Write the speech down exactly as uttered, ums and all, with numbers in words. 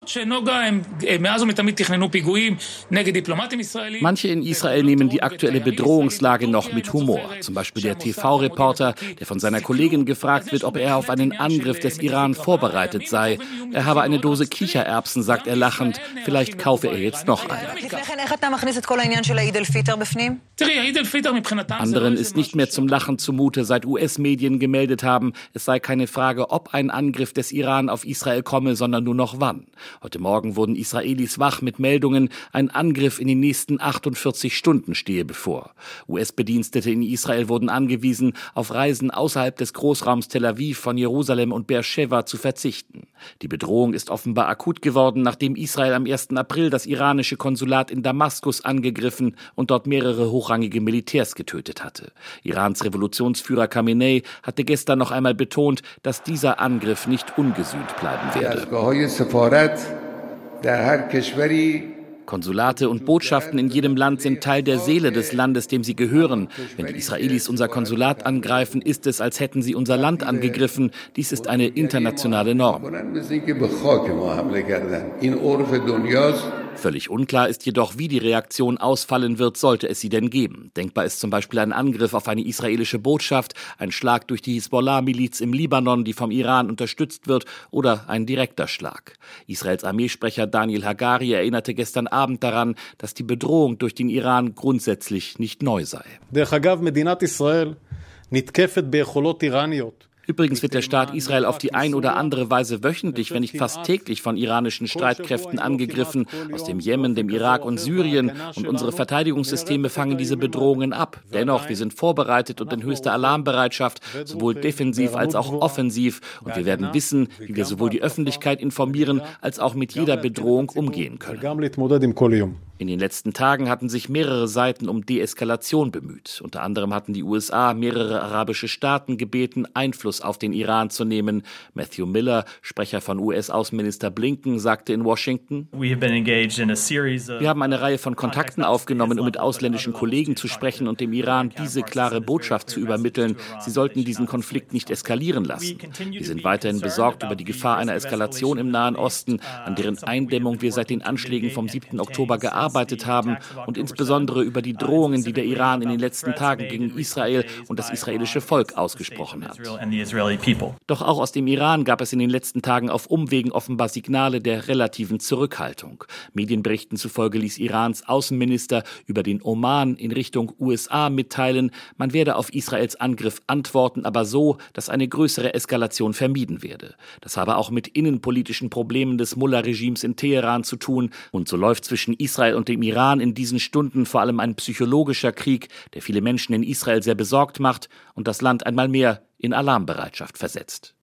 Manche in Israel nehmen die aktuelle Bedrohungslage noch mit Humor. Zum Beispiel der T V-Reporter, der von seiner Kollegin gefragt wird, ob er auf einen Angriff des Iran vorbereitet sei. Er habe eine Dose Kichererbsen, sagt er lachend. Vielleicht kaufe er jetzt noch eine. Anderen ist nicht mehr zum Lachen zumute, seit U S-Medien gemeldet haben, es sei keine Frage, ob ein Angriff des Iran auf Israel komme, sondern nur noch wann. Heute Morgen wurden Israelis wach mit Meldungen, ein Angriff in den nächsten achtundvierzig Stunden stehe bevor. U S-Bedienstete in Israel wurden angewiesen, auf Reisen außerhalb des Großraums Tel Aviv, von Jerusalem und Beersheva zu verzichten. Die Bedrohung ist offenbar akut geworden, nachdem Israel am ersten April das iranische Konsulat in Damaskus angegriffen und dort mehrere hochrangige Militärs getötet hatte. Irans Revolutionsführer Khamenei hatte gestern noch einmal betont, dass dieser Angriff nicht ungesühnt bleiben werde. Konsulate und Botschaften in jedem Land sind Teil der Seele des Landes, dem sie gehören. Wenn die Israelis unser Konsulat angreifen, ist es, als hätten sie unser Land angegriffen. Dies ist eine internationale Norm. Völlig unklar ist jedoch, wie die Reaktion ausfallen wird, sollte es sie denn geben. Denkbar ist zum Beispiel ein Angriff auf eine israelische Botschaft, ein Schlag durch die Hisbollah-Miliz im Libanon, die vom Iran unterstützt wird, oder ein direkter Schlag. Israels Armeesprecher Daniel Hagari erinnerte gestern Abend daran, dass die Bedrohung durch den Iran grundsätzlich nicht neu sei. Übrigens wird der Staat Israel auf die ein oder andere Weise wöchentlich, wenn nicht fast täglich, von iranischen Streitkräften angegriffen, aus dem Jemen, dem Irak und Syrien. Und unsere Verteidigungssysteme fangen diese Bedrohungen ab. Dennoch, wir sind vorbereitet und in höchster Alarmbereitschaft, sowohl defensiv als auch offensiv. Und wir werden wissen, wie wir sowohl die Öffentlichkeit informieren, als auch mit jeder Bedrohung umgehen können. In den letzten Tagen hatten sich mehrere Seiten um Deeskalation bemüht. Unter anderem hatten die U S A mehrere arabische Staaten gebeten, Einfluss auf den Iran zu nehmen. Matthew Miller, Sprecher von U S-Außenminister Blinken, sagte in Washington: Wir haben eine Reihe von Kontakten aufgenommen, um mit ausländischen Kollegen zu sprechen und dem Iran diese klare Botschaft zu übermitteln. Sie sollten diesen Konflikt nicht eskalieren lassen. Wir sind weiterhin besorgt über die Gefahr einer Eskalation im Nahen Osten, an deren Eindämmung wir seit den Anschlägen vom siebten Oktober gearbeitet haben, und insbesondere über die Drohungen, die der Iran in den letzten Tagen gegen Israel und das israelische Volk ausgesprochen hat. Doch auch aus dem Iran gab es in den letzten Tagen auf Umwegen offenbar Signale der relativen Zurückhaltung. Medienberichten zufolge ließ Irans Außenminister über den Oman in Richtung U S A mitteilen, man werde auf Israels Angriff antworten, aber so, dass eine größere Eskalation vermieden werde. Das habe auch mit innenpolitischen Problemen des Mullah-Regimes in Teheran zu tun, und so läuft zwischen Israel und dem Iran in diesen Stunden vor allem ein psychologischer Krieg, der viele Menschen in Israel sehr besorgt macht und das Land einmal mehr in Alarmbereitschaft versetzt.